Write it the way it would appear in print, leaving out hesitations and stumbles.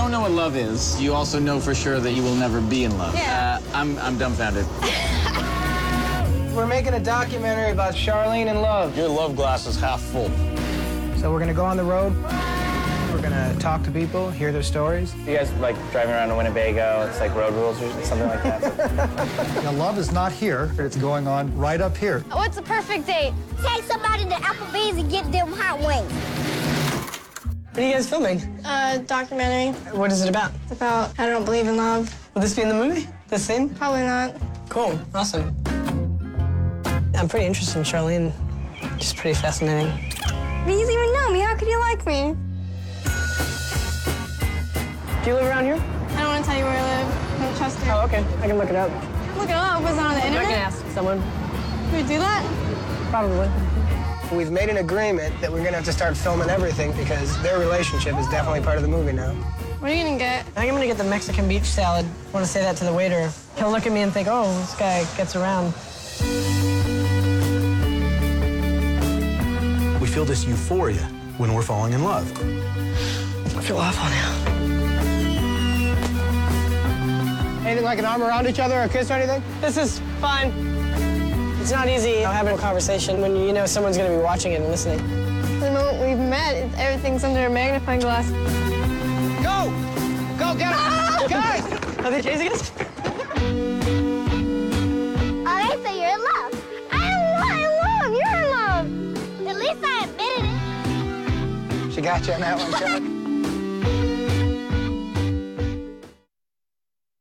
don't know what love is, you also know for sure that you will never be in love. Yeah. I'm dumbfounded. We're making a documentary about Charlene and love. Your love glass is half full. So we're gonna go on the road. We're gonna talk to people, hear their stories. You guys like driving around to Winnebago? It's like road rules or something like that. Now, love is not here. It's going on right up here. What's a perfect date? Take somebody to Applebee's and get them hot wings. What are you guys filming? Documentary. What is it about? It's about I don't believe in love. Will this be in the movie? This scene? Probably not. Cool. Awesome. I'm pretty interested in Charlene. She's pretty fascinating. But you don't even know me. How could you like me? Do you live around here? I don't want to tell you where I live. I don't trust you. Oh, okay. I can look it up. Look it up. Was it on the I internet? can ask someone. Can we do that? Probably. We've made an agreement that we're gonna have to start filming everything because their relationship is definitely part of the movie now. What are you gonna get? I think I'm gonna get the Mexican beach salad. I want to say that to the waiter. He'll look at me and think, oh, this guy gets around. We feel this euphoria when we're falling in love. I feel awful now. Anything like an arm around each other or a kiss or anything? This is fine. It's not easy having a conversation when you know someone's gonna be watching it and listening. The moment we've met, everything's under a magnifying glass. Go! Go, get him! Guys! Are they chasing us? Oh, they say you're in love. I'm in love. You're in love. At least I admitted it. She got you on that one, Chuck.